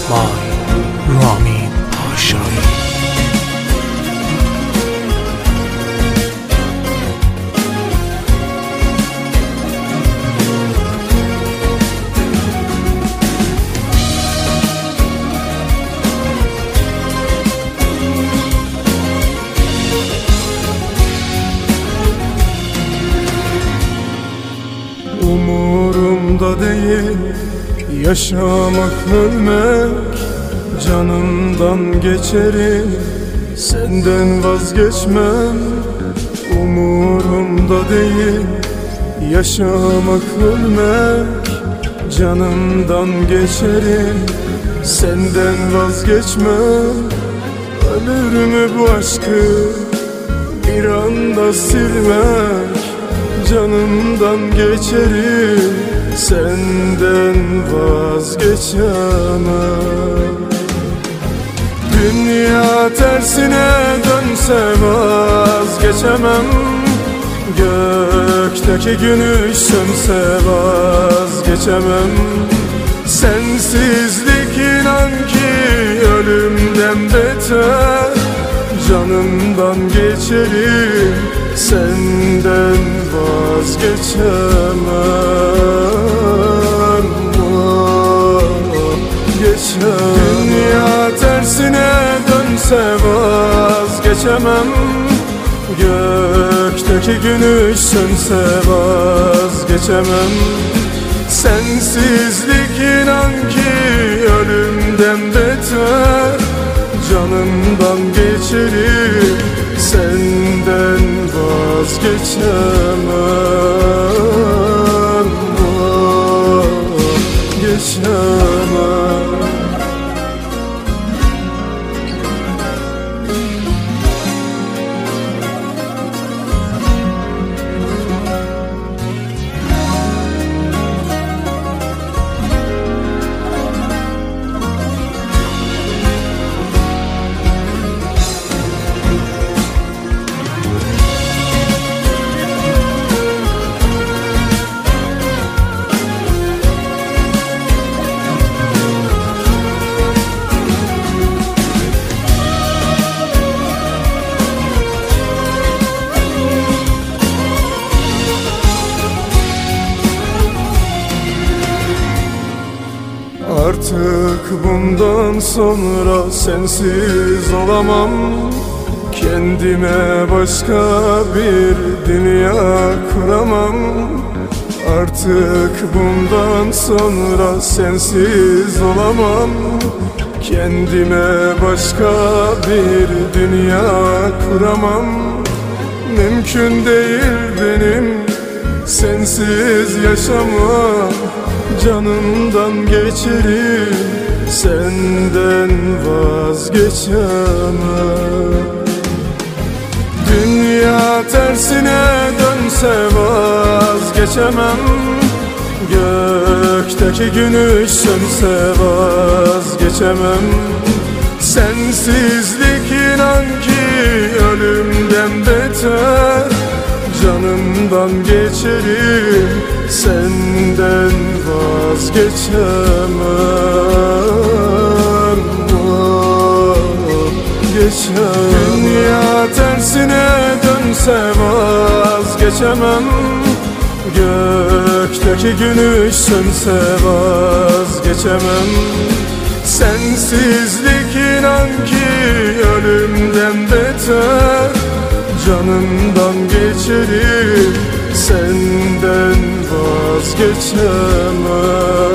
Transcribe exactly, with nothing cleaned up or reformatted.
by Ramin Paşa'yı. Umurumda değil yaşamak ölmek, canımdan geçerim senden vazgeçmem. Umurumda değil yaşamak ölmek, canımdan geçerim senden vazgeçmem. Ölür mü bu aşkı bir anda silmek, canımdan geçerim senden vazgeçemem. Dünya tersine dönse vazgeçemem, gökteki güneş sönse vazgeçemem. Sensizlik inan ki ölümden beter, canımdan geçerim senden vazgeçemem. Geçemem. Dünya tersine dönse vazgeçemem, gökteki güneş sönse vazgeçemem. Sensizlik inan ki ölümden beter, canımdan geçerim senden vazgeçemem. Geçemem. Artık bundan sonra sensiz olamam, kendime başka bir dünya kuramam. Artık bundan sonra sensiz olamam, kendime başka bir dünya kuramam. Mümkün değil benim sensiz yaşamam, canımdan geçerim senden vazgeçemem. Dünya tersine dönse vazgeçemem, gökteki güneş sönse vazgeçemem. Sensizlik inan ki ölümden beter, canımdan geçerim senden vazgeçemem. Geçemem. Dünya tersine dönse vazgeçemem, gökteki güneş sönse vazgeçemem. Sensizlik inan ki ölümden beter, canımdan geçerim senden vazgeçemem.